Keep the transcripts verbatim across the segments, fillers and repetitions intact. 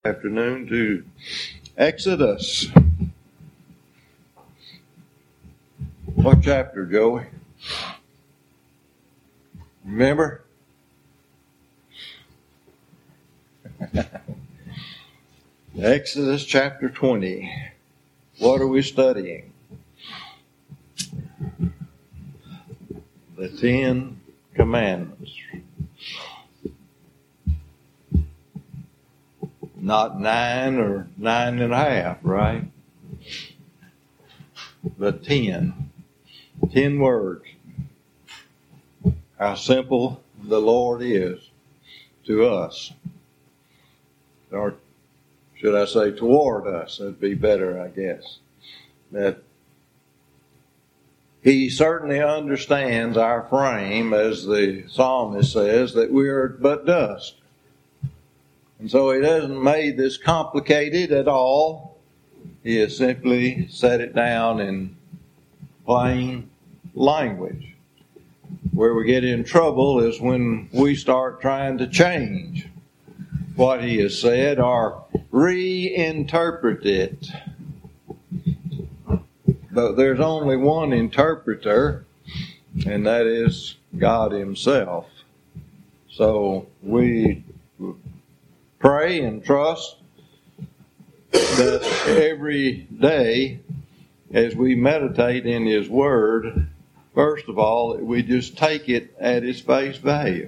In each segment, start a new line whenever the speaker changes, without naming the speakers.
Afternoon to Exodus. What chapter, Joey? Remember? Exodus chapter twenty. What are we studying? The Ten Commandments. Not nine or nine and a half, right? But ten. Ten words. How simple the Lord is to us. Or should I say toward us? That'd be better, I guess. That He certainly understands our frame, as the psalmist says, that we are but dust. And so He hasn't made this complicated at all. He has simply set it down in plain language. Where we get in trouble is when we start trying to change what He has said or reinterpret it. But there's only one interpreter, and that is God Himself. So we pray and trust that every day as we meditate in His Word, first of all, we just take it at its face value.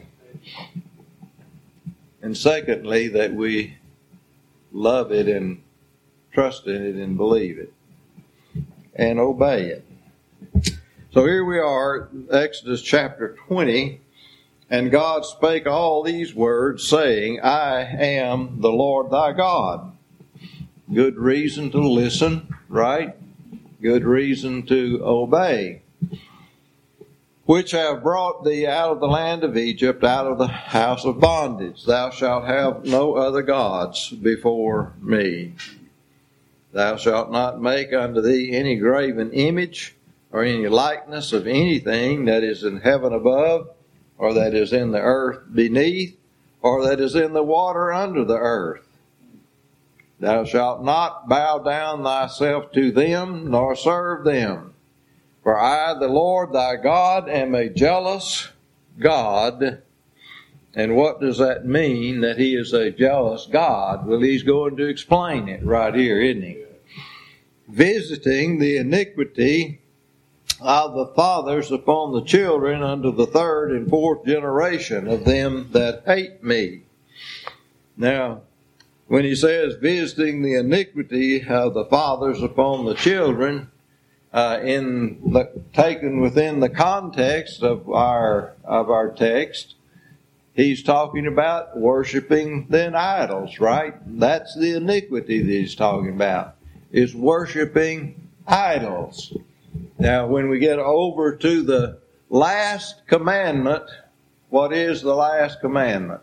And secondly, that we love it and trust in it and believe it and obey it. So here we are, Exodus chapter twenty. And God spake all these words, saying, I am the Lord thy God. Good reason to listen, right? Good reason to obey. Which have brought thee out of the land of Egypt, out of the house of bondage. Thou shalt have no other gods before me. Thou shalt not make unto thee any graven image, or any likeness of anything that is in heaven above, or that is in the earth beneath, or that is in the water under the earth. Thou shalt not bow down thyself to them, nor serve them. For I, the Lord thy God, am a jealous God. And what does that mean, that He is a jealous God? Well, He's going to explain it right here, isn't He? Visiting the iniquity of the fathers upon the children unto the third and fourth generation of them that hate me. Now, when he says visiting the iniquity of the fathers upon the children, uh, in the, taken within the context of our of our text, he's talking about worshiping then idols, right? That's the iniquity that he's talking about, is worshiping idols. Now, when we get over to the last commandment, what is the last commandment?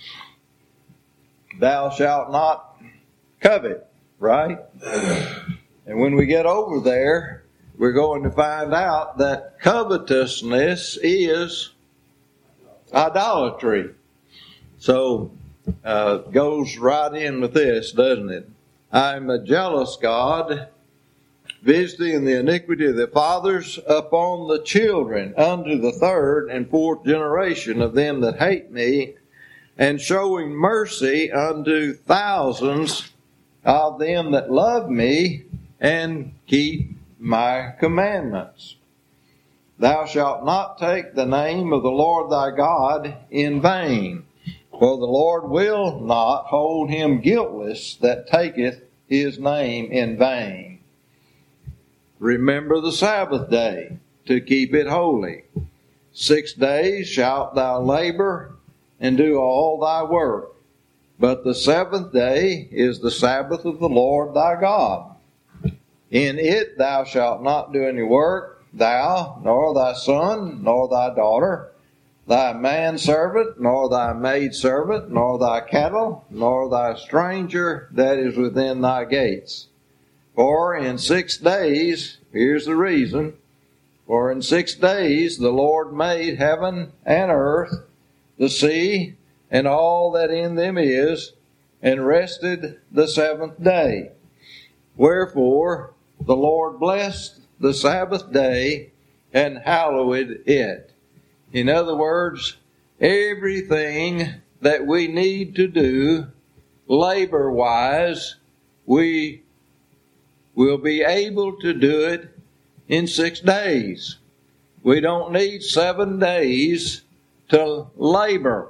Thou shalt not covet, right? And when we get over there, we're going to find out that covetousness is idolatry. So, uh, goes right in with this, doesn't it? I'm a jealous God, visiting the iniquity of the fathers upon the children unto the third and fourth generation of them that hate me, and showing mercy unto thousands of them that love me and keep my commandments. Thou shalt not take the name of the Lord thy God in vain, for the Lord will not hold him guiltless that taketh his name in vain. Remember the Sabbath day to keep it holy. Six days shalt thou labor and do all thy work. But the seventh day is the Sabbath of the Lord thy God. In it thou shalt not do any work, thou, nor thy son, nor thy daughter, thy manservant, nor thy maidservant, nor thy cattle, nor thy stranger that is within thy gates. For in six days, here's the reason, for in six days the Lord made heaven and earth, the sea, and all that in them is, and rested the seventh day. Wherefore the Lord blessed the Sabbath day and hallowed it. In other words, everything that we need to do labor-wise, we will be able to do it in six days. We don't need seven days to labor.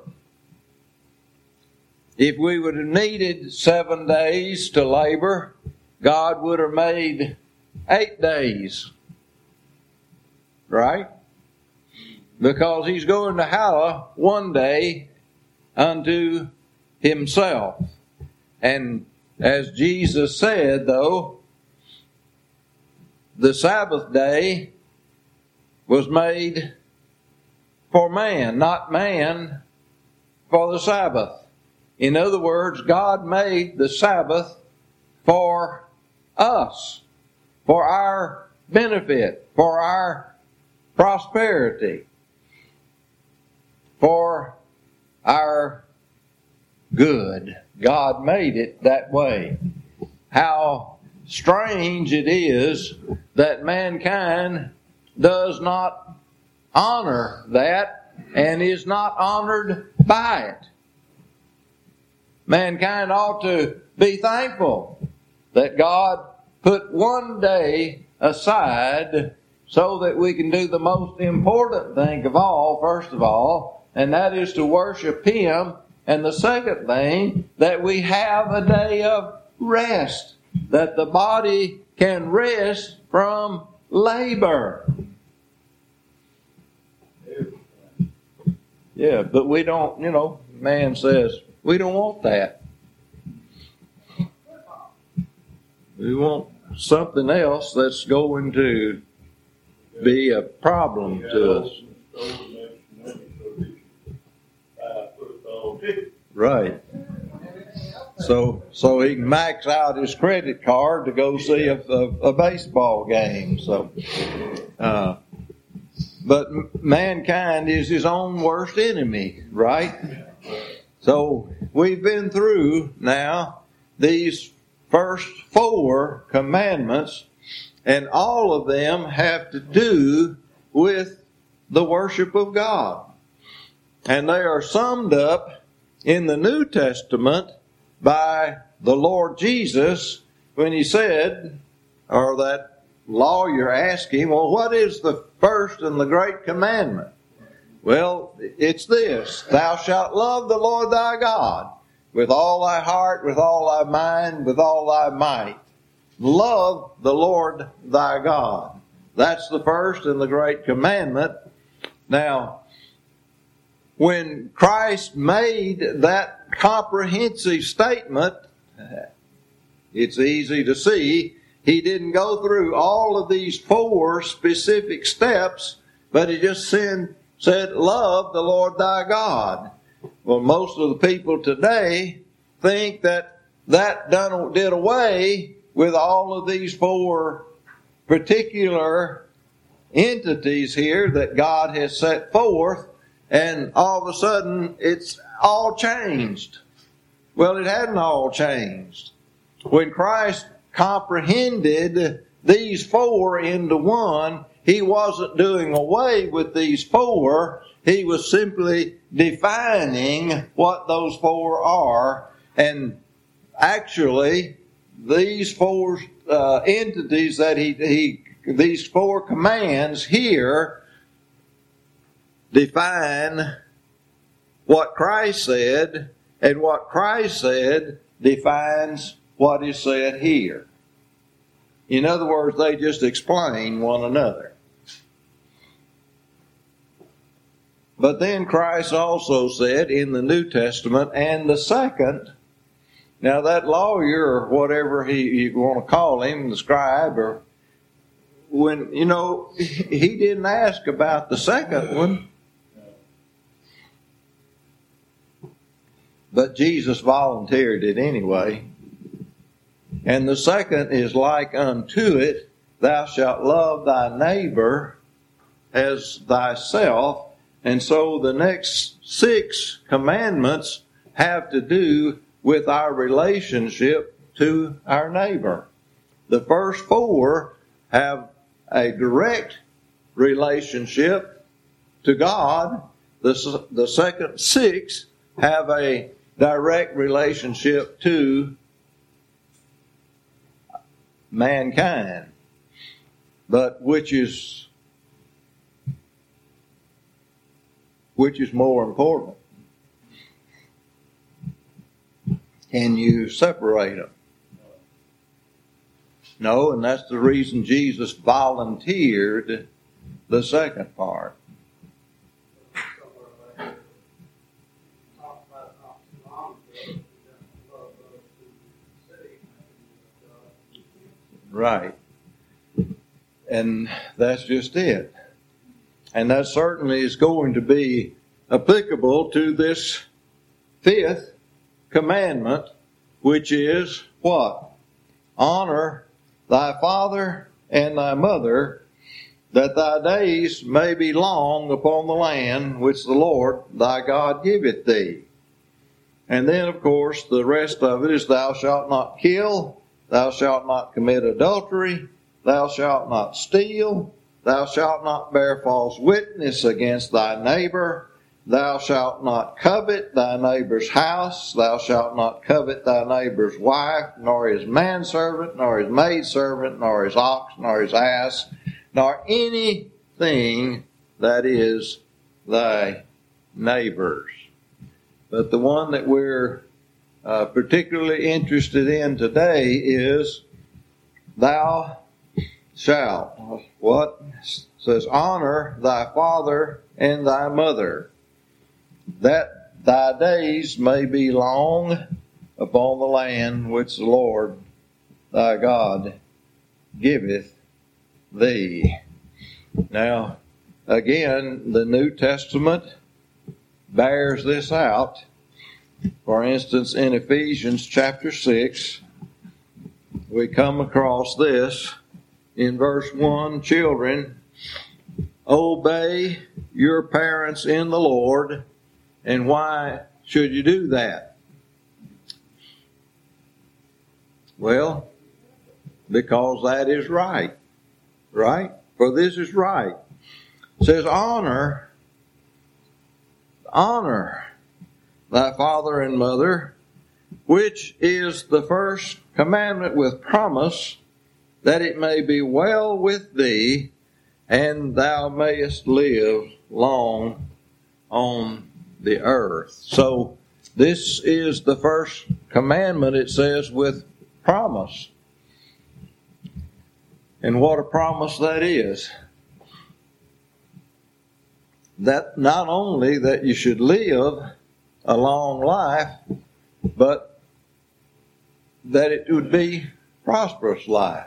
If we would have needed seven days to labor, God would have made eight days. Right? Because He's going to hallow one day unto Himself. And as Jesus said, though, the Sabbath day was made for man, not man for the Sabbath. In other words, God made the Sabbath for us, for our benefit, for our prosperity, for our good. God made it that way. How strange it is that mankind does not honor that and is not honored by it. Mankind ought to be thankful that God put one day aside so that we can do the most important thing of all, first of all, and that is to worship Him. And the second thing, that we have a day of rest, that the body can rest from labor. Yeah, but we don't, you know, man says, we don't want that. We want something else that's going to be a problem to us. Right. So so he can max out his credit card to go see a, a, a baseball game. So, uh, but mankind is his own worst enemy, right? So we've been through now these first four commandments, and all of them have to do with the worship of God. And they are summed up in the New Testament by the Lord Jesus when He said, or that lawyer asked Him, well, what is the first and the great commandment? Well, it's this: thou shalt love the Lord thy God with all thy heart, with all thy mind, with all thy might. Love the Lord thy God. That's the first and the great commandment. Now, when Christ made that comprehensive statement, it's easy to see He didn't go through all of these four specific steps, but He just said, said, love the Lord thy God. Well, most of the people today think that that done, did away with all of these four particular entities here that God has set forth, and all of a sudden it's all changed. Well, it hadn't all changed. When Christ comprehended these four into one, He wasn't doing away with these four. He was simply defining what those four are. And actually, these four uh, entities that he, he, these four commands here define what Christ said, and what Christ said defines what is said here. In other words, they just explain one another. But then Christ also said in the New Testament, and the second, now that lawyer or whatever he, you want to call him, the scribe, or when, you know, he didn't ask about the second one. But Jesus volunteered it anyway. And the second is like unto it, thou shalt love thy neighbor as thyself. And so the next six commandments have to do with our relationship to our neighbor. The first four have a direct relationship to God. The, the second six have a direct relationship to mankind. But which is which is more important? Can you separate them? No, and that's the reason Jesus volunteered the second part. Right. And that's just it. And that certainly is going to be applicable to this fifth commandment, which is what? Honor thy father and thy mother, that thy days may be long upon the land which the Lord thy God giveth thee. And then, of course, the rest of it is, thou shalt not kill, thou shalt not commit adultery, thou shalt not steal, thou shalt not bear false witness against thy neighbor, thou shalt not covet thy neighbor's house, thou shalt not covet thy neighbor's wife, nor his manservant, nor his maidservant, nor his ox, nor his ass, nor anything that is thy neighbor's. But the one that we're uh, particularly interested in today is, thou shalt, what? It says, honor thy father and thy mother, that thy days may be long upon the land which the Lord thy God giveth thee. Now, again, the New Testament bears this out. For instance, in Ephesians chapter six, we come across this in verse one, children, obey your parents in the Lord. And why should you do that? Well, because that is right. Right? For this is right. It says, honor, honor thy father and mother, which is the first commandment with promise, that it may be well with thee, and thou mayest live long on the earth. So this is the first commandment, it says, with promise. And what a promise that is. That not only that you should live a long life, but that it would be prosperous life.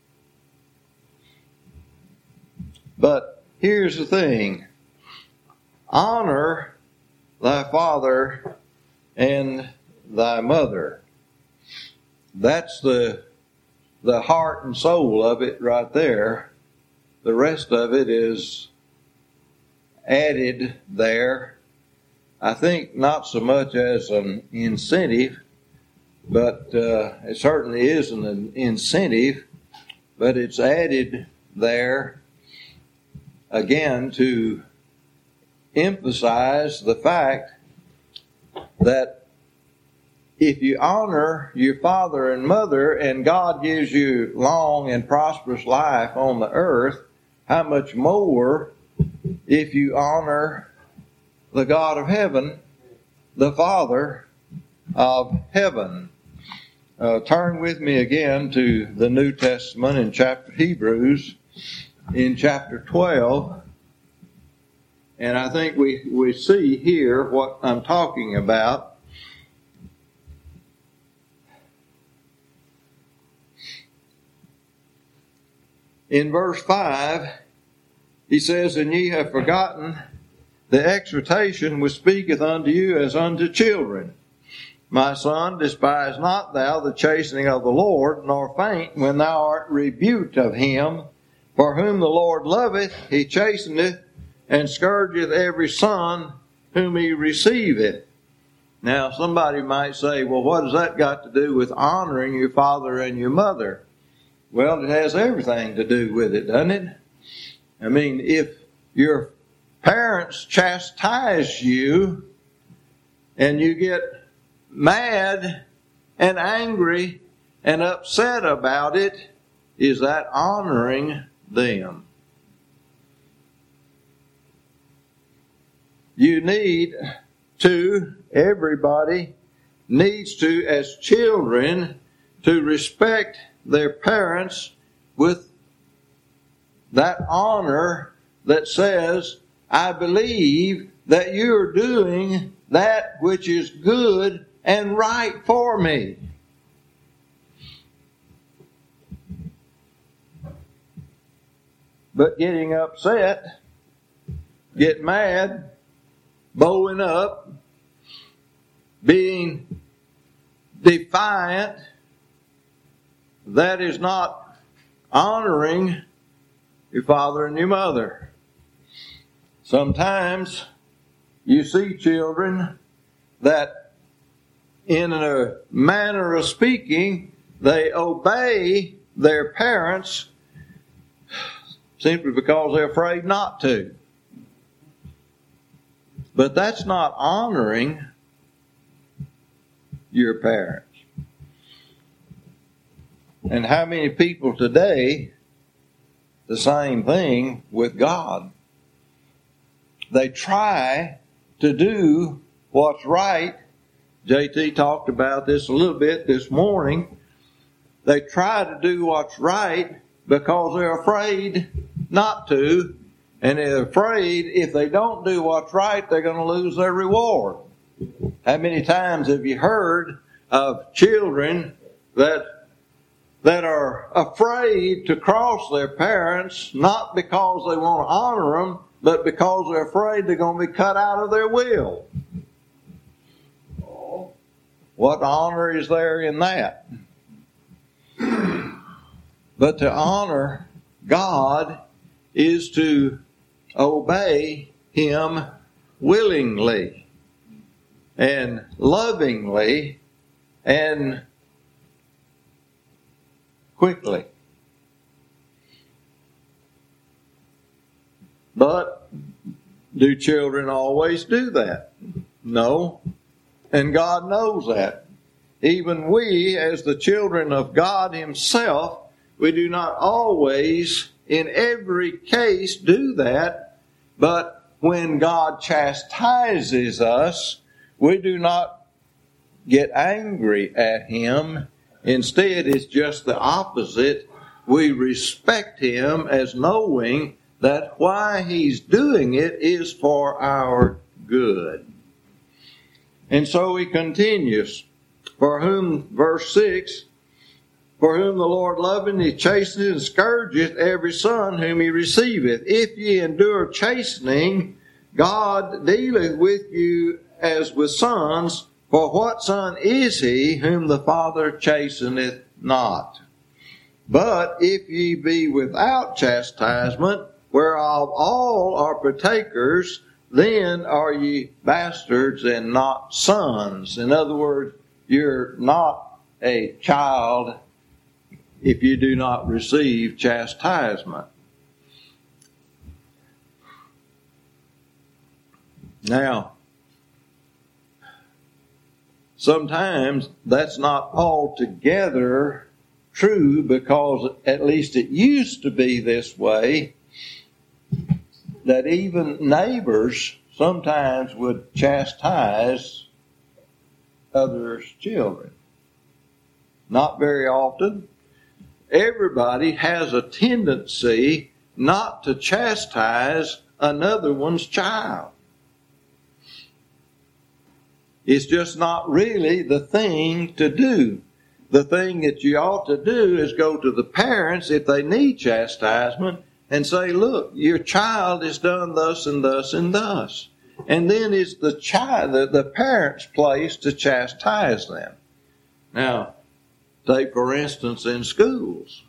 But here's the thing. Honor thy father and thy mother. That's the the heart and soul of it right there. The rest of it is added there. I think not so much as an incentive, but uh, it certainly is an incentive, but it's added there again to emphasize the fact that if you honor your father and mother and God gives you long and prosperous life on the earth, how much more if you honor the God of heaven, the Father of heaven. Uh, turn with me again to the New Testament in chapter Hebrews, in chapter twelve. And I think we, we see here what I'm talking about. In verse five, he says, and ye have forgotten the exhortation which speaketh unto you as unto children. My son, despise not thou the chastening of the Lord, nor faint when thou art rebuked of him. For whom the Lord loveth, he chasteneth, and scourgeth every son whom he receiveth. Now, somebody might say, well, what has that got to do with honoring your father and your mother? Well, it has everything to do with it, doesn't it? I mean, if your parents chastise you and you get mad and angry and upset about it, is that honoring them? You need to, everybody needs to, as children, to respect their parents with that honor that says, I believe that you're doing that which is good and right for me. But getting upset, get mad, bowing up, being defiant, that is not honoring your father and your mother. Sometimes you see children that in a manner of speaking, they obey their parents simply because they're afraid not to. But that's not honoring your parents. And how many people today, the same thing with God. They try to do what's right. J T talked about this a little bit this morning. They try to do what's right because they're afraid not to. And they're afraid if they don't do what's right, they're going to lose their reward. How many times have you heard of children that that are afraid to cross their parents, not because they want to honor them, but because they're afraid they're going to be cut out of their will? What honor is there in that? But to honor God is to obey Him willingly and lovingly and quickly. But do children always do that? No. And God knows that. Even we, as the children of God Himself, we do not always, in every case, do that. But when God chastises us, we do not get angry at Him. Instead, it's just the opposite. We respect Him as knowing that why He's doing it is for our good. And so He continues, for whom, verse six, for whom the Lord loveth, He chasteneth and scourgeth every son whom He receiveth. If ye endure chastening, God dealeth with you as with sons. For what son is he whom the Father chasteneth not? But if ye be without chastisement, whereof all are partakers, then are ye bastards and not sons. In other words, you're not a child if you do not receive chastisement. Now, sometimes that's not altogether true, because at least it used to be this way, that even neighbors sometimes would chastise others' children. Not very often. Everybody has a tendency not to chastise another one's child. It's just not really the thing to do. The thing that you ought to do is go to the parents if they need chastisement and say, look, your child is done thus and thus and thus. And then it's the child, the, the parent's place to chastise them. Now, take for instance in schools.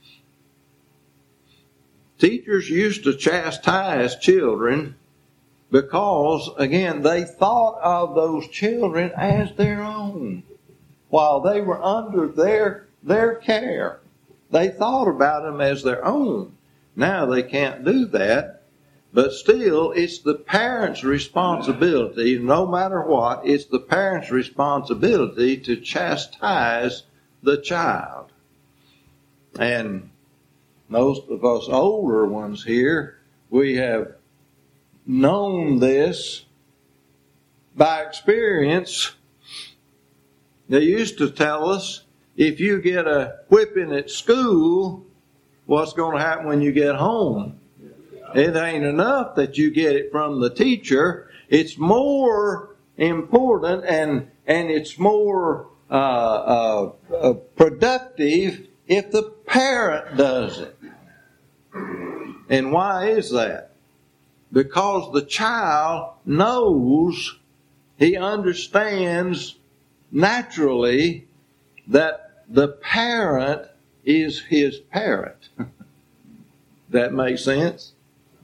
Teachers used to chastise children Because, again, they thought of those children as their own while they were under their, their care. They thought about them as their own. Now they can't do that, but still it's the parent's responsibility, no matter what, it's the parent's responsibility to chastise the child. And most of us older ones here, we have known this by experience. They used to tell us, if you get a whipping at school, what's going to happen when you get home? It ain't enough that you get it from the teacher. It's more important and and it's more uh, uh, uh, productive if the parent does it. And why is that? Because the child knows, he understands naturally that the parent is his parent. That makes sense?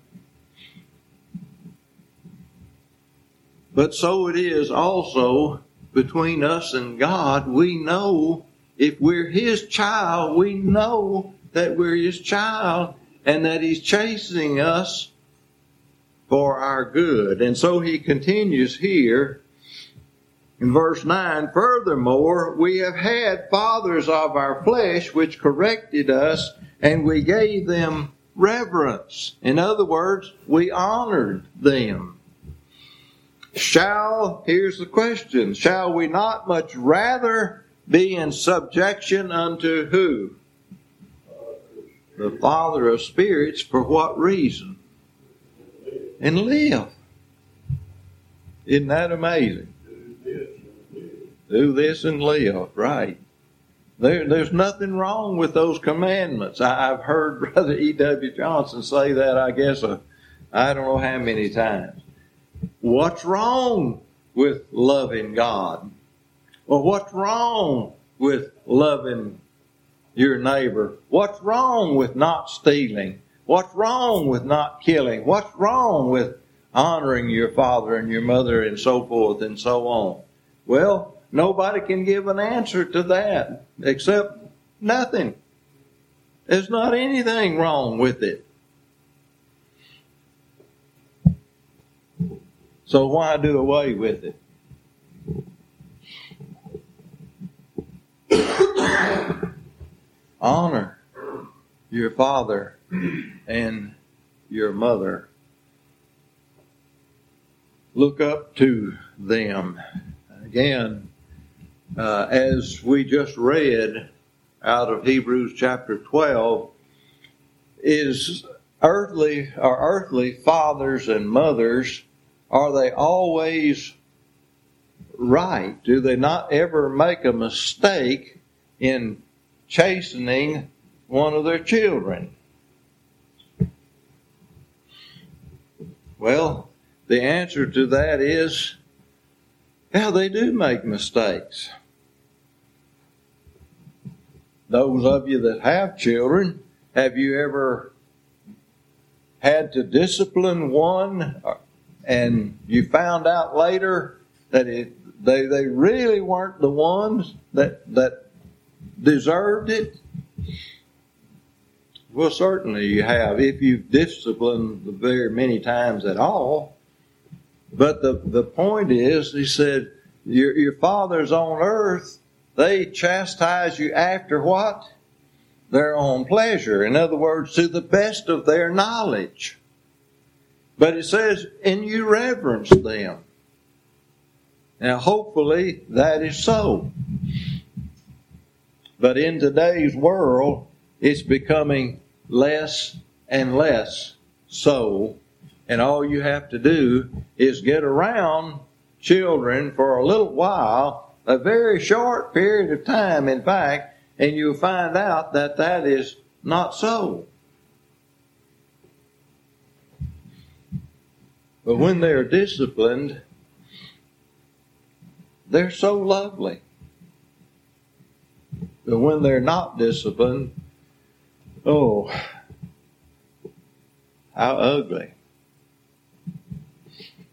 But so it is also between us and God. We know if we're his child, we know that we're his child and that he's chasing us for our good. And so he continues here in verse nine, furthermore, we have had fathers of our flesh which corrected us, and we gave them reverence. In other words, we honored them. Shall, here's the question, shall we not much rather be in subjection unto who? The Father of spirits. For what reason? And live. Isn't that amazing? Do this and live, right. There, there's nothing wrong with those commandments. I, I've heard Brother E W Johnson say that, I guess, uh, I don't know how many times. What's wrong with loving God? Well, what's wrong with loving your neighbor? What's wrong with not stealing? What's wrong with not killing? What's wrong with honoring your father and your mother and so forth and so on? Well, nobody can give an answer to that except nothing. There's not anything wrong with it. So why do away with it? Honor your father and your mother. Look up to them. Again, uh, as we just read out of Hebrews chapter twelve, is earthly or earthly fathers and mothers, are they always right? Do they not ever make a mistake in chastening one of their children? Well, the answer to that is, yeah, they do make mistakes. Those of you that have children, have you ever had to discipline one and you found out later that it, they, they really weren't the ones that, that deserved it? Well, certainly you have, if you've disciplined very many times at all. But the, the point is, he said, your, your fathers on earth, they chastise you after what? Their own pleasure. In other words, to the best of their knowledge. But it says, and you reverence them. Now, hopefully that is so. But in today's world, it's becoming less and less so. And all you have to do is get around children for a little while, a very short period of time, in fact, and you'll find out that that is not so. But when they're disciplined, they're so lovely. But when they're not disciplined, oh, how ugly.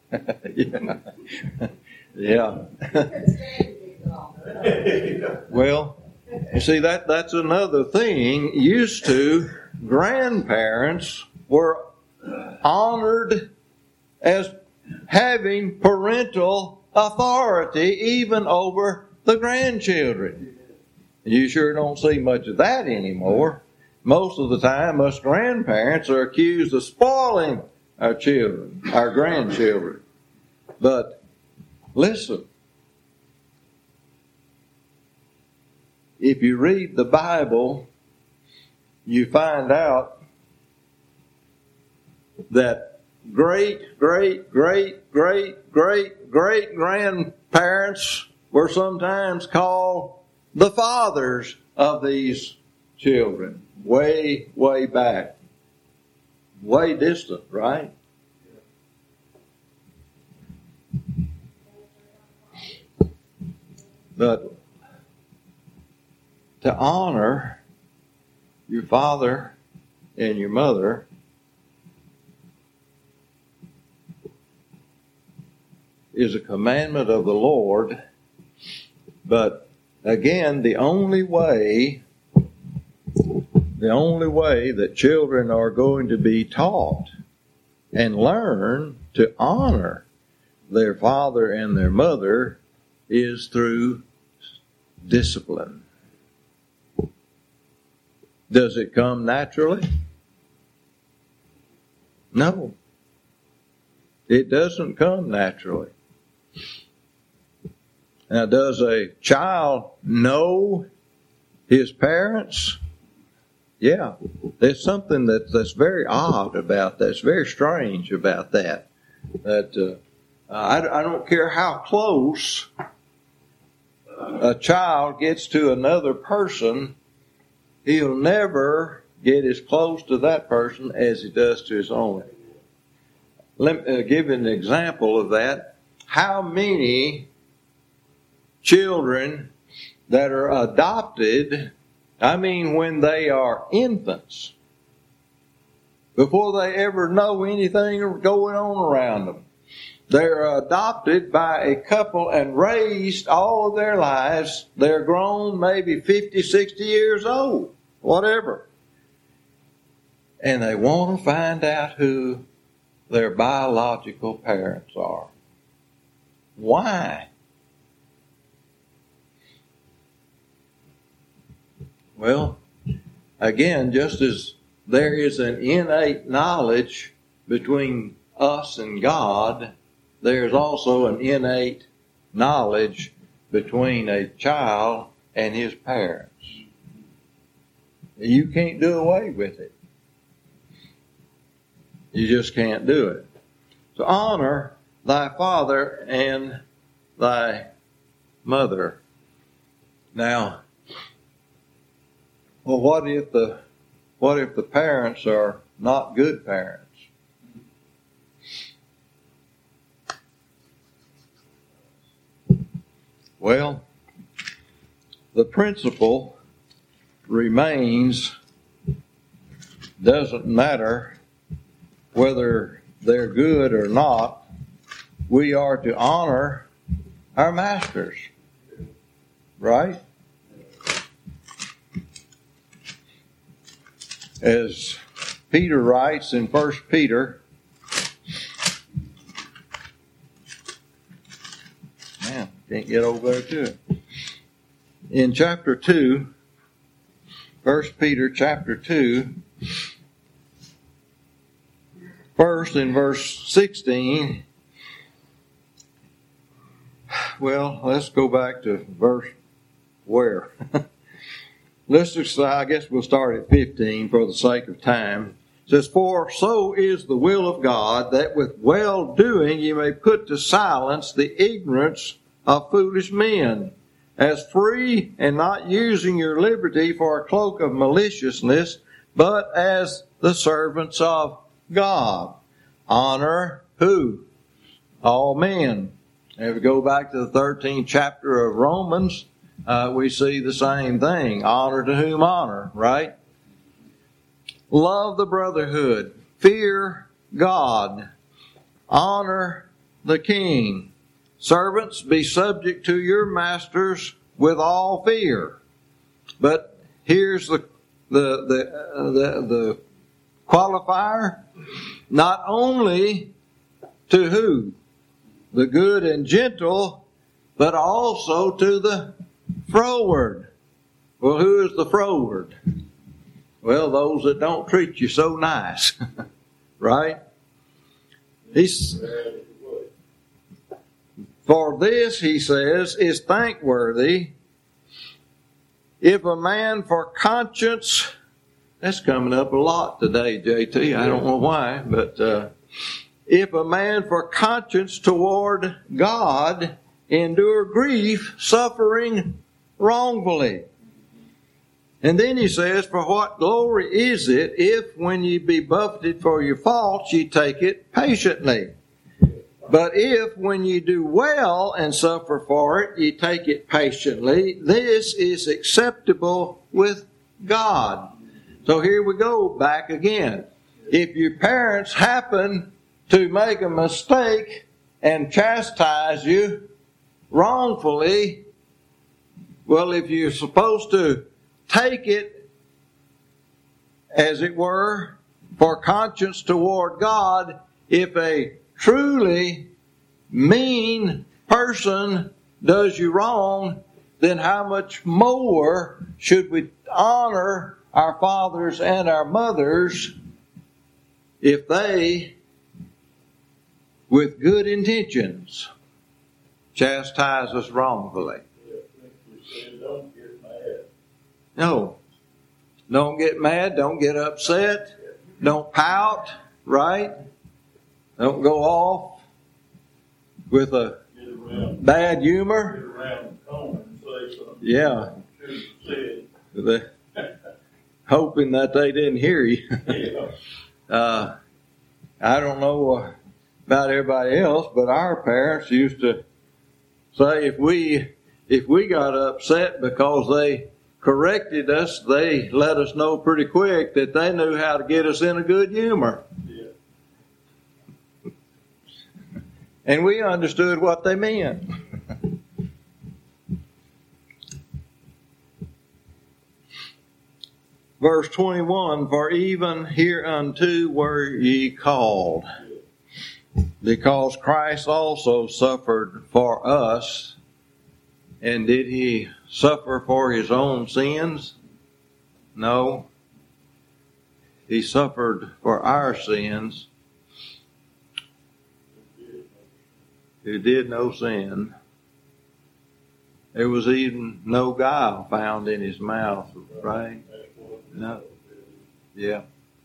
yeah. Yeah. Well, you see, that that's another thing. Used to, grandparents were honored as having parental authority even over the grandchildren. You sure don't see much of that anymore. Most of the time, us grandparents are accused of spoiling our children, our grandchildren. But listen, if you read the Bible, you find out that great, great, great, great, great, great grandparents were sometimes called the fathers of these children. Way, way back. Way distant, right? But to honor your father and your mother is a commandment of the Lord. But again, the only way, the only way that children are going to be taught and learn to honor their father and their mother is through discipline. Does it come naturally? No. It doesn't come naturally. Now, does a child know his parents? Yeah. There's something that, that's very odd about that. It's very strange about that. That uh, I, I don't care how close a child gets to another person, he'll never get as close to that person as he does to his own. Let me uh, give an example of that. How many children that are adopted, I mean when they are infants, before they ever know anything going on around them, they're adopted by a couple and raised all of their lives. They're grown, maybe fifty, sixty years old, whatever. And they want to find out who their biological parents are. Why? Well, again, just as there is an innate knowledge between us and God, there's also an innate knowledge between a child and his parents. You can't do away with it. You just can't do it. So honor thy father and thy mother. Now, well, what if the what if the parents are not good parents? Well, the principle remains, doesn't matter whether they're good or not, we are to honor our masters. Right? As Peter writes in First Peter, man, can't get over there to it. In chapter two, First Peter chapter two, first in verse sixteen, well, let's go back to verse where? Let's just, I guess we'll start at fifteen for the sake of time. It says, for so is the will of God, that with well-doing you may put to silence the ignorance of foolish men, as free and not using your liberty for a cloak of maliciousness, but as the servants of God. Honor who? All men. If we go back to the thirteenth chapter of Romans, uh, we see the same thing. Honor to whom honor, right? Love the brotherhood. Fear God. Honor the king. Servants, be subject to your masters with all fear. But here's the the the uh, the, the qualifier: not only to who? The good and gentle, but also to the froward. Well, who is the froward? Well, those that don't treat you so nice, right? He's, for this, he says, is thankworthy if a man for conscience, that's coming up a lot today, J T. I don't know why, but uh, if a man for conscience toward God endure grief, suffering wrongfully. And then he says, for what glory is it if when ye be buffeted for your faults, ye take it patiently? But if when ye do well and suffer for it, ye take it patiently, this is acceptable with God. So here we go back again. If your parents happen to make a mistake and chastise you wrongfully, well, if you're supposed to take it, as it were, for conscience toward God, if a truly mean person does you wrong, then how much more should we honor our fathers and our mothers if they, with good intentions, chastise us wrongfully? No. Don't get mad. Don't get upset. Don't pout, right? Don't go off with a bad humor. Yeah. The, hoping that they didn't hear you. uh, I don't know about everybody else, but our parents used to say if we if we got upset because they corrected us, they let us know pretty quick that they knew how to get us in a good humor. Yeah. And we understood what they meant. Verse twenty-one, for even hereunto were ye called, because Christ also suffered for us. And did he suffer for his own sins? No. He suffered for our sins, who did no sin. There was even no guile found in his mouth, right? No. Yeah.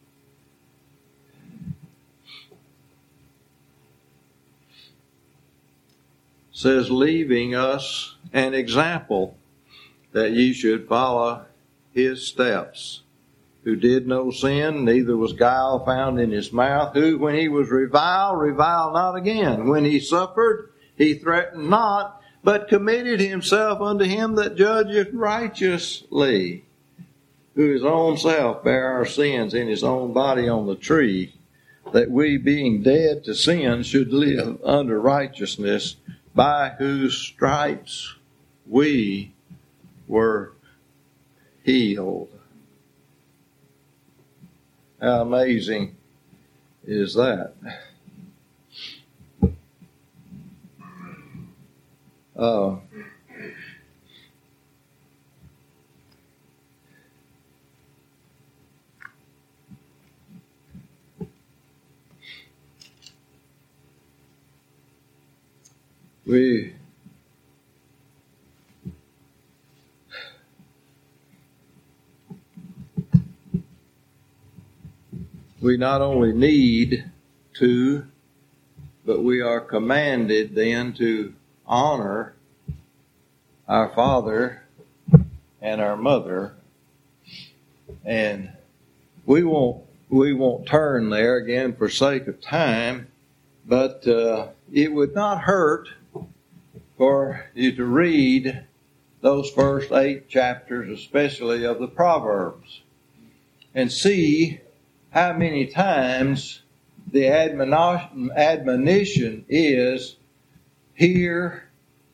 Says, leaving us an example that ye should follow his steps, who did no sin, neither was guile found in his mouth, who when he was reviled, reviled not again. When he suffered, he threatened not, but committed himself unto him that judgeth righteously, who his own self bare our sins in his own body on the tree, that we being dead to sin should live under righteousness, by whose stripes we were healed. How amazing is that? Uh, we We not only need to, but we are commanded then to honor our father and our mother. And we won't we won't turn there again for sake of time, but uh, it would not hurt for you to read those first eight chapters, especially of the Proverbs, and see how many times the admonition, admonition is, hear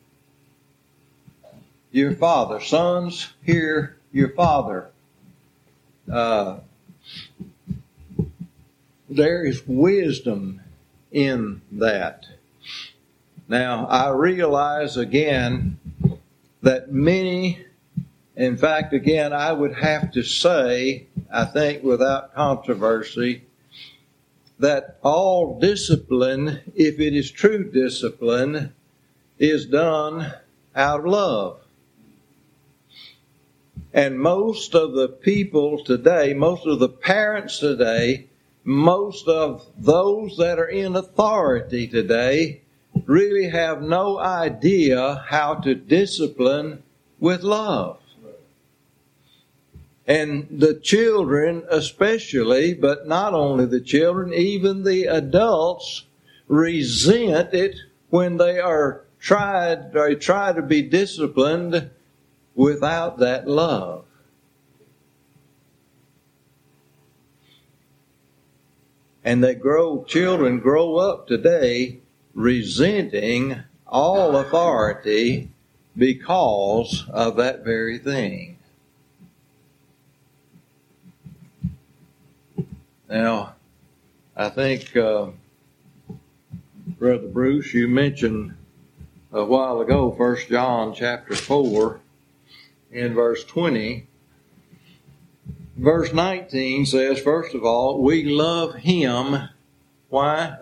your father. Sons, hear your father. Uh, there is wisdom in that. Now, I realize again that many, in fact, again, I would have to say, I think without controversy, that all discipline, if it is true discipline, is done out of love. And most of the people today, most of the parents today, most of those that are in authority today really have no idea how to discipline with love. And the children especially, but not only the children, even the adults resent it when they are tried, they try to be disciplined without that love. And they grow, children grow up today resenting all authority because of that very thing. Now, I think, uh, Brother Bruce, you mentioned a while ago, First John chapter four, in verse twenty. Verse nineteen says, first of all, we love Him. Why?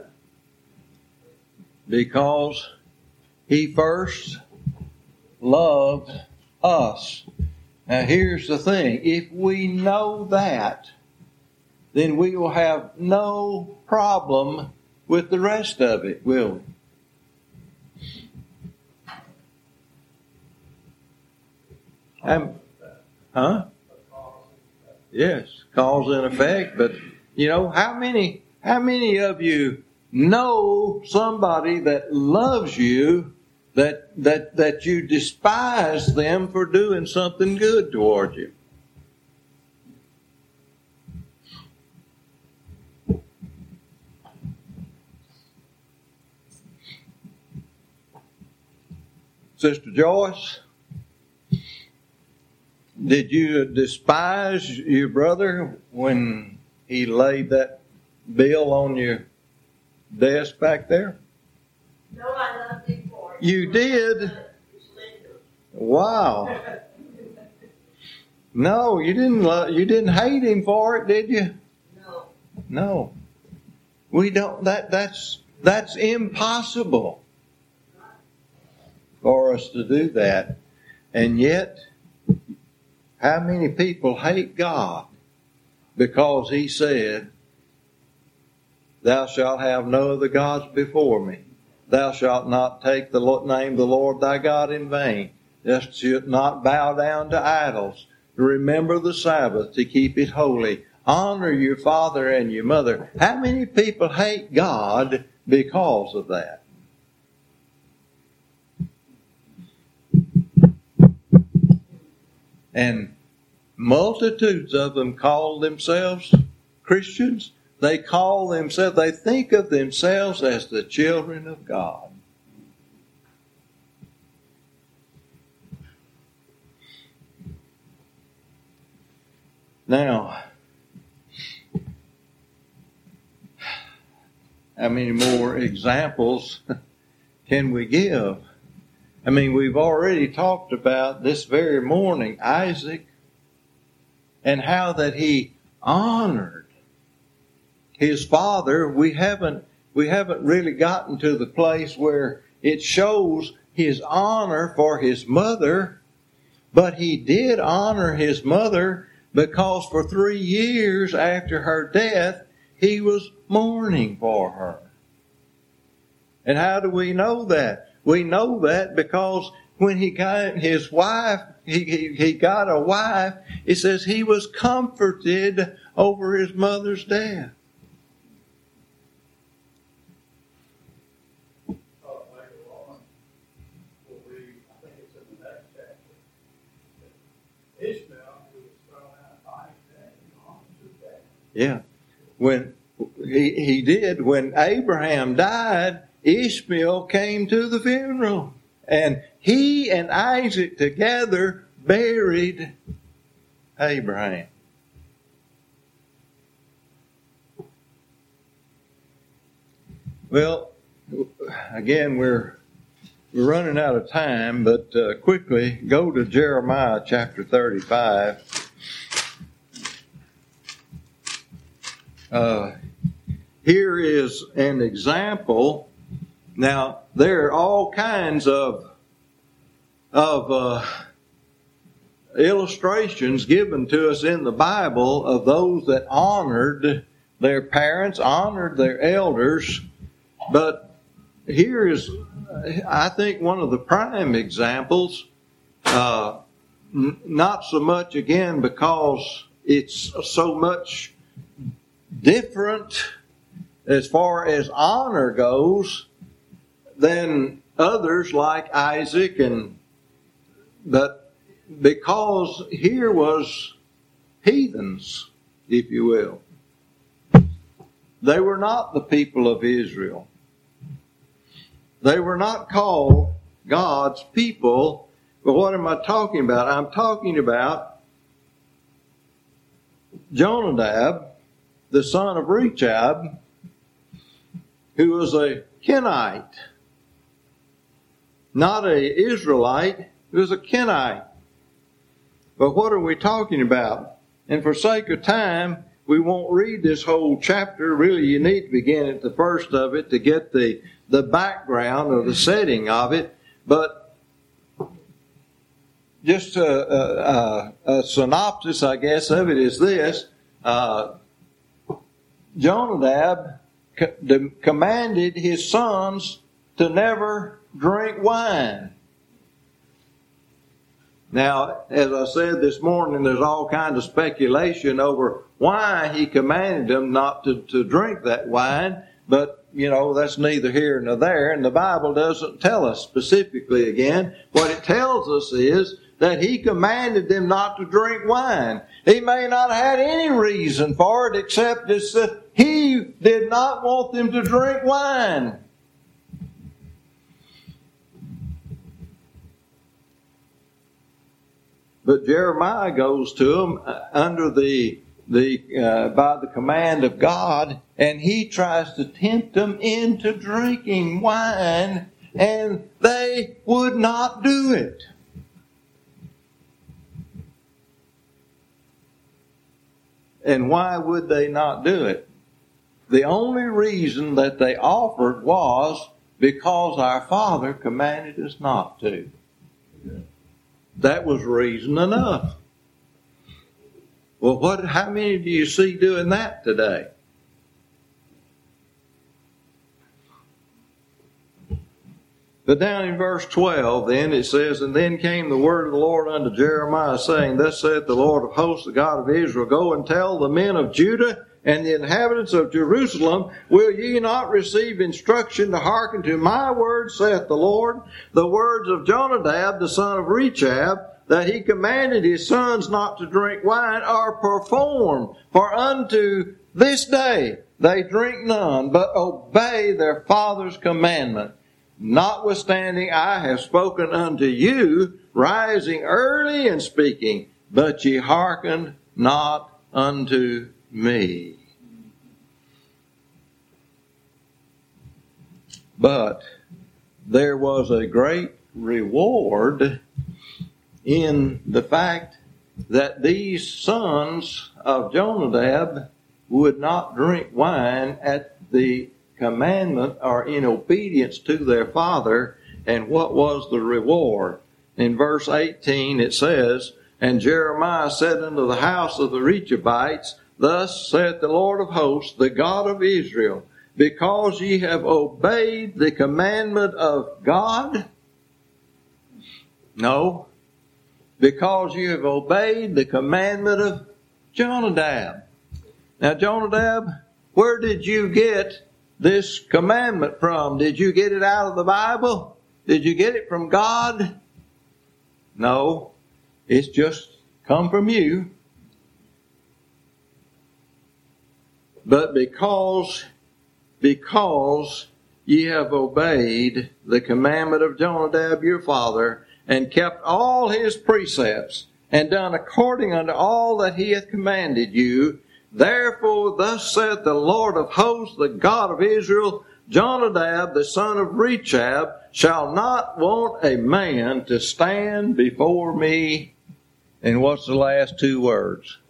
Because He first loved us. Now here's the thing. If we know that, then we will have no problem with the rest of it, will we? Um, huh? Yes, cause and effect. But, you know, how many, how many of you know somebody that loves you, that, that, that you despise them for doing something good toward you? Sister Joyce, did you despise your brother when he laid that bill on your desk back there?
No, I loved him for it.
You did? Wow. No, you didn't love, you didn't hate him for it, did you?
No.
No. We don't, that, that's, that's impossible for us to do that. And yet, how many people hate God because He said, thou shalt have no other gods before me. Thou shalt not take the name of the Lord thy God in vain. Thou shalt not bow down to idols. Remember the Sabbath to keep it holy. Honor your father and your mother. How many people hate God because of that? And multitudes of them call themselves Christians. They call themselves, they think of themselves as the children of God. Now, how many more examples can we give? I mean, we've already talked about this very morning Isaac and how that he honored his father. We haven't we haven't really gotten to the place where it shows his honor for his mother, but he did honor his mother because for three years after her death, he was mourning for her. And how do we know that? We know that because when he got his wife, he, he, he got a wife, it says he was comforted over his mother's death. Yeah. When he, he did. When Abraham died, Ishmael came to the funeral. And he and Isaac together buried Abraham. Well, again, we're we're running out of time, but uh, quickly go to Jeremiah chapter thirty-five. Uh, here is an example. Now, there are all kinds of of uh, illustrations given to us in the Bible of those that honored their parents, honored their elders. But here is, I think, one of the prime examples, uh, n- not so much, again, because it's so much different as far as honor goes than others like Isaac, and but because here was heathens, if you will. They were not the people of Israel. They were not called God's people. But what am I talking about? I'm talking about Jonadab, the son of Rechab, who was a Kenite. Not an Israelite, he was a Kenite. But what are we talking about? And for sake of time, we won't read this whole chapter. Really, you need to begin at the first of it to get the, the background or the setting of it. But just a, a, a synopsis, I guess, of it is this. Uh, Jonadab co- commanded his sons to never drink wine. Now, as I said this morning, there's all kinds of speculation over why he commanded them not to, to drink that wine. But, you know, that's neither here nor there. And the Bible doesn't tell us specifically again. What it tells us is that he commanded them not to drink wine. He may not have had any reason for it except it's that he did not want them to drink wine. But Jeremiah goes to them under the the uh, by the command of God, and he tries to tempt them into drinking wine, and they would not do it. And why would they not do it? The only reason that they offered was because our Father commanded us not to. That was reason enough. Well, what? How many do you see doing that today? But down in verse twelve, then it says, "And then came the word of the Lord unto Jeremiah, saying, Thus saith the Lord of hosts, the God of Israel, Go and tell the men of Judah and the inhabitants of Jerusalem, Will ye not receive instruction to hearken to my words, saith the Lord? The words of Jonadab, the son of Rechab, that he commanded his sons not to drink wine, are performed. For unto this day they drink none, but obey their father's commandment. Notwithstanding, I have spoken unto you, rising early and speaking, but ye hearkened not unto me." But there was a great reward in the fact that these sons of Jonadab would not drink wine at the commandment or in obedience to their father. And what was the reward? In verse eighteen it says, "And Jeremiah said unto the house of the Rechabites, Thus saith the Lord of hosts, the God of Israel, Because ye have obeyed the commandment of God." No. Because you have obeyed the commandment of Jonadab. Now, Jonadab, where did you get this commandment from? Did you get it out of the Bible? Did you get it from God? No. It's just come from you. But because, because ye have obeyed the commandment of Jonadab your father, and kept all his precepts, and done according unto all that he hath commanded you, therefore thus saith the Lord of hosts, the God of Israel, Jonadab the son of Rechab shall not want a man to stand before me. And what's the last two words?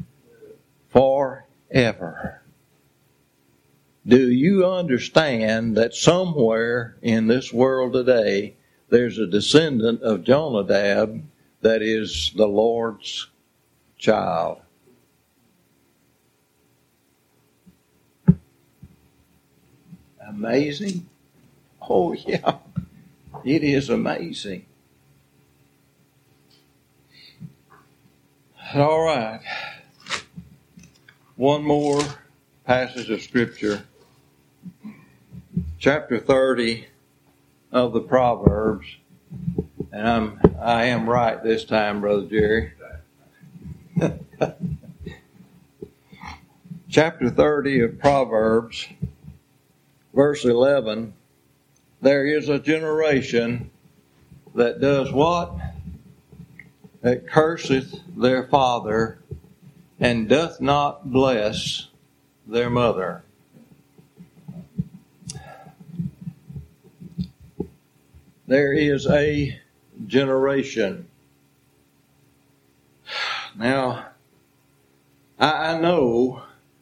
Forever. Do you understand that somewhere in this world today there's a descendant of Jonadab that is the Lord's child? Amazing? Oh, yeah. It is amazing. All right. One more passage of Scripture. Chapter thirty of the Proverbs. And I'm, I am right this time, Brother Jerry. Chapter thirty of Proverbs, verse eleven. There is a generation that does what? That curseth their father, and doth not bless their mother. There is a generation. Now, I, I know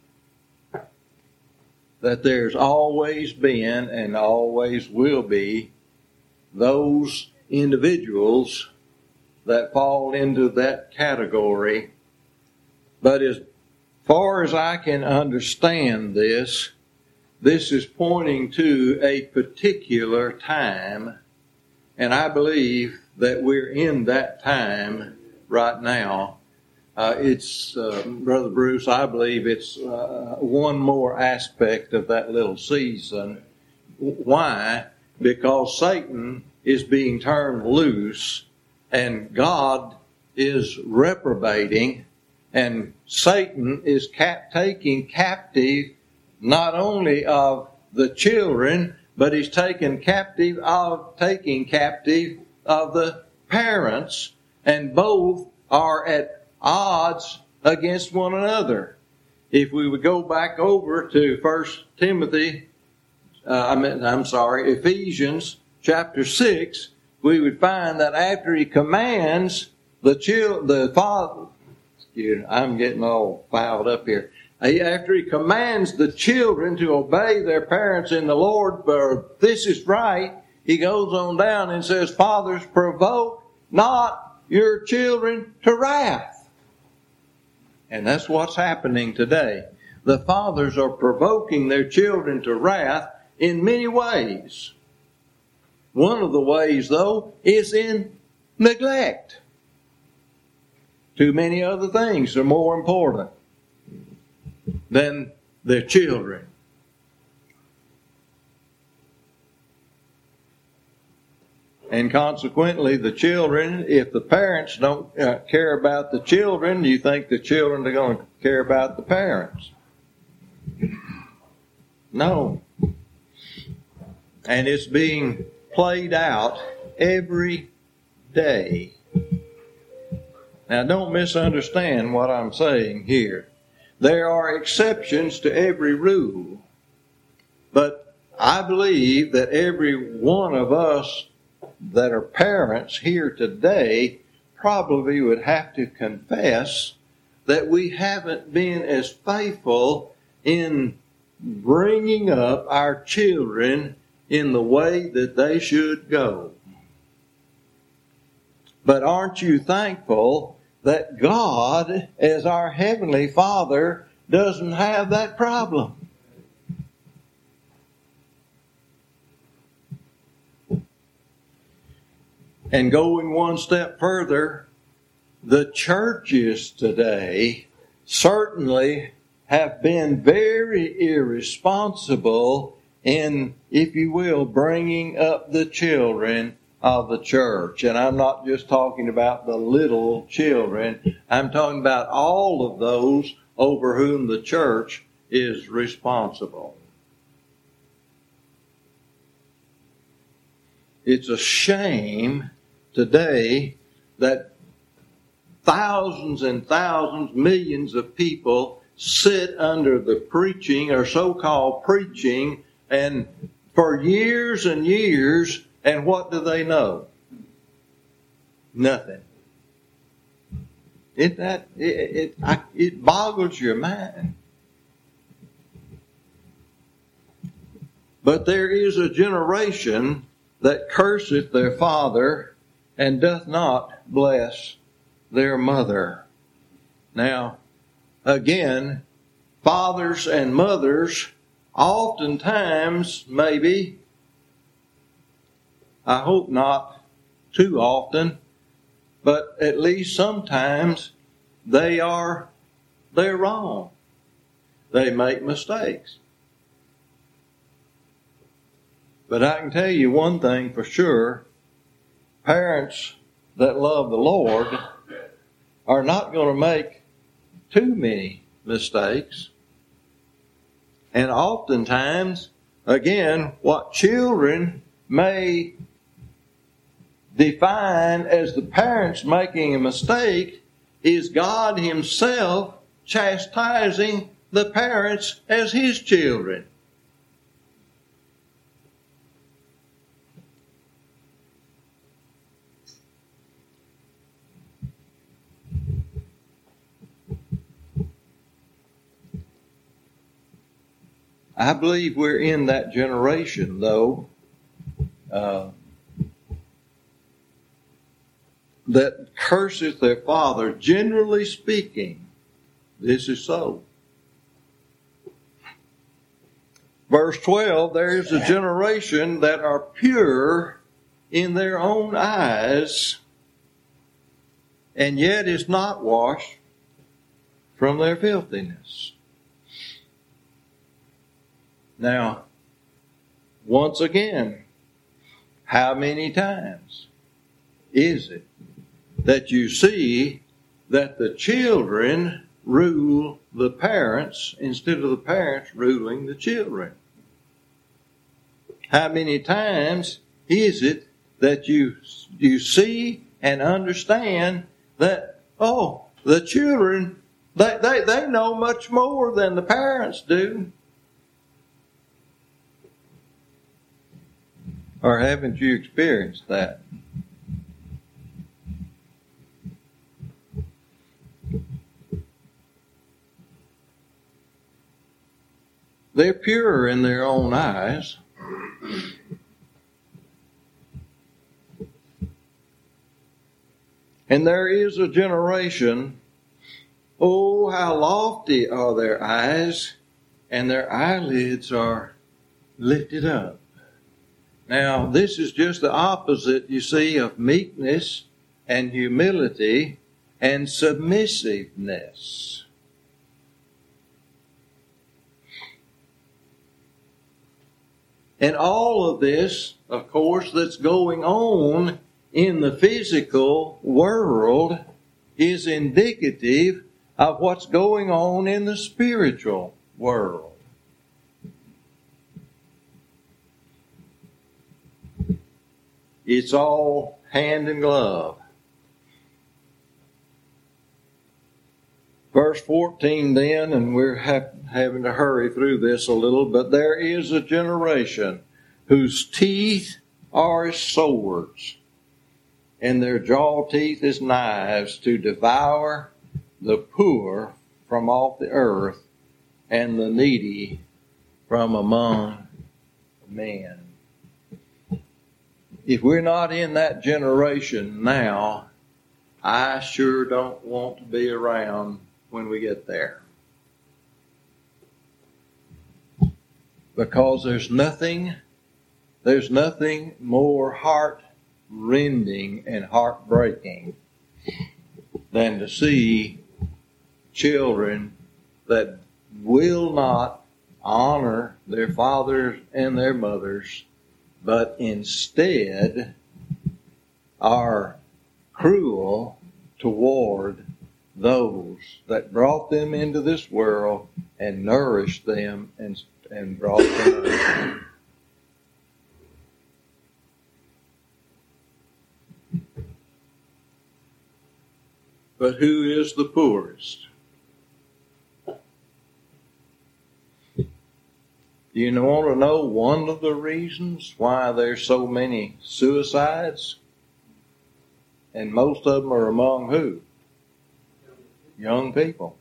that there's always been and always will be those individuals that fall into that category. But as far as I can understand this, this is pointing to a particular time, and I believe that we're in that time right now. Uh, it's, uh, Brother Bruce, I believe it's uh, one more aspect of that little season. Why? Because Satan is being turned loose, and God is reprobating, and Satan is cap- taking captive not only of the children, but he's taken captive of taking captive of the parents, and both are at odds against one another. If we would go back over to First Timothy, uh, I mean, I'm sorry, Ephesians chapter six, we would find that after he commands the child, the father, excuse me, I'm getting all fouled up here. After he commands the children to obey their parents in the Lord, for this is right, he goes on down and says, fathers, provoke not your children to wrath. And that's what's happening today. The fathers are provoking their children to wrath in many ways. One of the ways, though, is in neglect. Too many other things are more important than their children. And consequently, the children, if the parents don't uh, care about the children, do you think the children are going to care about the parents? No. And it's being played out every day. Now, don't misunderstand what I'm saying here. There are exceptions to every rule. But I believe that every one of us that are parents here today probably would have to confess that we haven't been as faithful in bringing up our children in the way that they should go. But aren't you thankful that God, as our Heavenly Father, doesn't have that problem? And going one step further, the churches today certainly have been very irresponsible in, if you will, bringing up the children of the church. And I'm not just talking about the little children. I'm talking about all of those over whom the church is responsible. It's a shame today that thousands and thousands, millions of people sit under the preaching or so-called preaching and for years and years, and what do they know? Nothing. It that it it, I, it boggles your mind. But there is a generation that curseth their father and doth not bless their mother. Now, again, fathers and mothers oftentimes, maybe, I hope not too often, but at least sometimes they are, they're wrong. They make mistakes. But I can tell you one thing for sure. Parents that love the Lord are not going to make too many mistakes. And oftentimes, again, what children may define as the parents making a mistake is God Himself chastising the parents as His children. I believe we're in that generation, though, uh, that curseth their father. Generally speaking, this is so. Verse twelve, there is a generation that are pure in their own eyes, and yet is not washed from their filthiness. Now, once again, how many times is it that you see that the children rule the parents instead of the parents ruling the children? How many times is it that you you see and understand that, oh, the children, they, they, they know much more than the parents do? Or haven't you experienced that? They're pure in their own eyes. And there is a generation, oh, how lofty are their eyes, and their eyelids are lifted up. Now, this is just the opposite, you see, of meekness and humility and submissiveness. And all of this, of course, that's going on in the physical world is indicative of what's going on in the spiritual world. It's all hand in glove. Verse fourteen then, and we're ha- having to hurry through this a little, but there is a generation whose teeth are as swords, and their jaw teeth as knives, to devour the poor from off the earth and the needy from among men. If we're not in that generation now, I sure don't want to be around when we get there. Because there's nothing, there's nothing more heart-rending and heartbreaking than to see children that will not honor their fathers and their mothers, but instead are cruel toward those that brought them into this world and nourished them and, and brought them up. But who is the poorest? You want to know one of the reasons why there's so many suicides? And most of them are among who? Young people.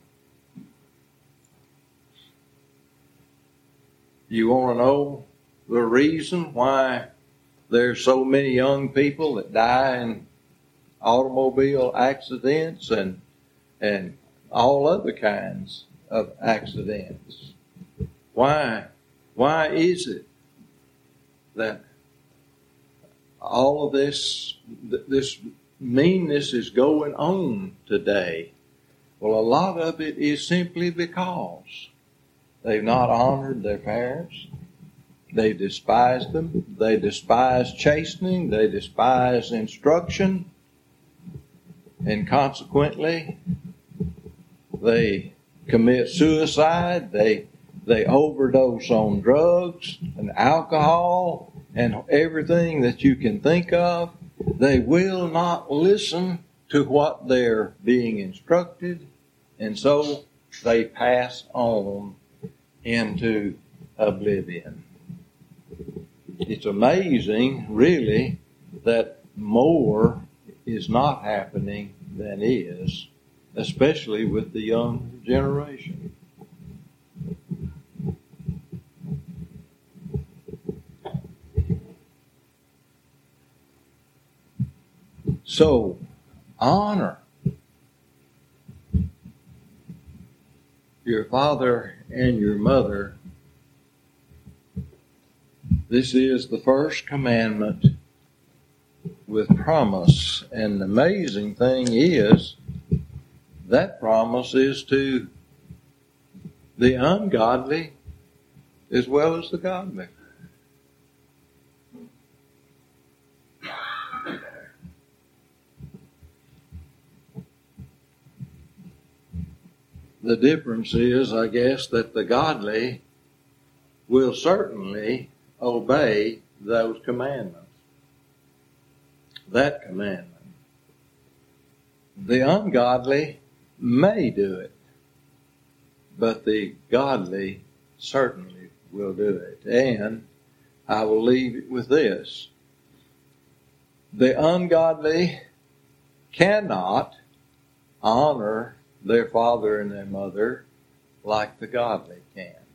You want to know the reason why there's so many young people that die in automobile accidents and and all other kinds of accidents? Why? Why is it that all of this this meanness is going on today? Well, a lot of it is simply because they've not honored their parents. They despised them. They despise chastening. They despise instruction. And consequently, they commit suicide. They they overdose on drugs and alcohol and everything that you can think of. They will not listen to what they're being instructed, and so they pass on into oblivion. It's amazing, really, that more is not happening than is, especially with the young generation. So, honor your father and your mother. This is the first commandment with promise. And the amazing thing is that promise is to the ungodly as well as the godly. The difference is, I guess, that the godly will certainly obey those commandments. That commandment. The ungodly may do it, but the godly certainly will do it. And I will leave it with this. The ungodly cannot honor their father and their mother like the godly can.